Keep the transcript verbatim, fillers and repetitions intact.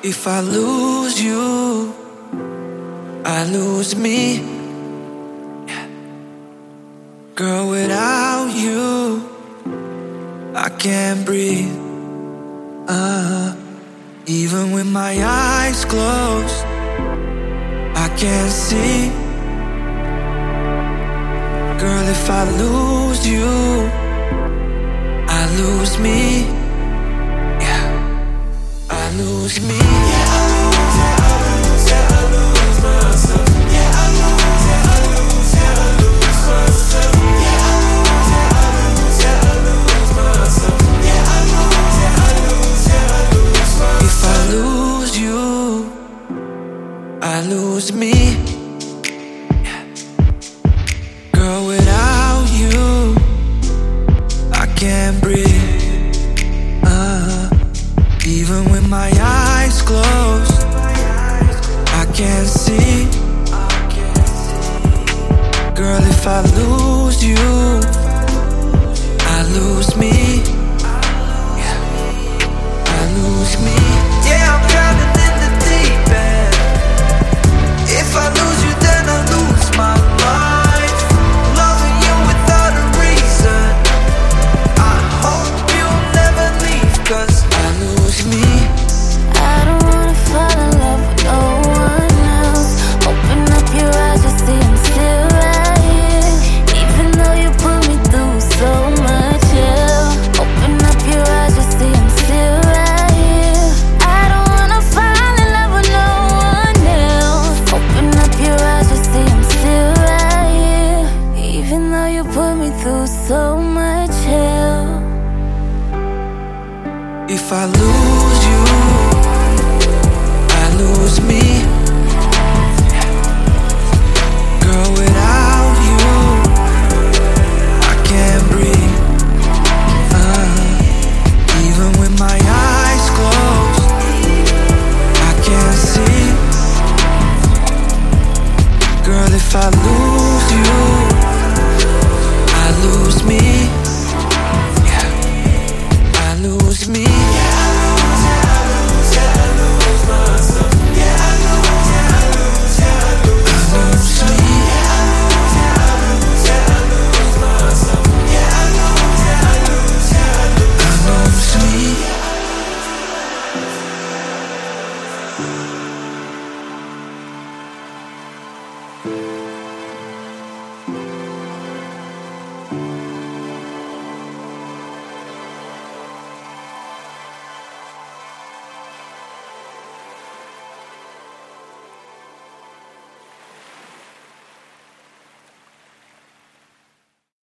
If I lose you, I lose me. Yeah. Girl, without you, I can't breathe. Uh-huh. Even with my eyes closed, I can't see. Girl, if I lose you, I lose me. Yeah, I lose me. Yeah, I lose, yeah, I lose, yeah, I lose myself. Yeah, I lose, yeah, I lose, yeah, I lose myself. Yeah, I lose, yeah, I lose, yeah, I lose myself. Yeah, I lose, yeah, I lose, yeah, I lose myself. If I lose you, I lose me.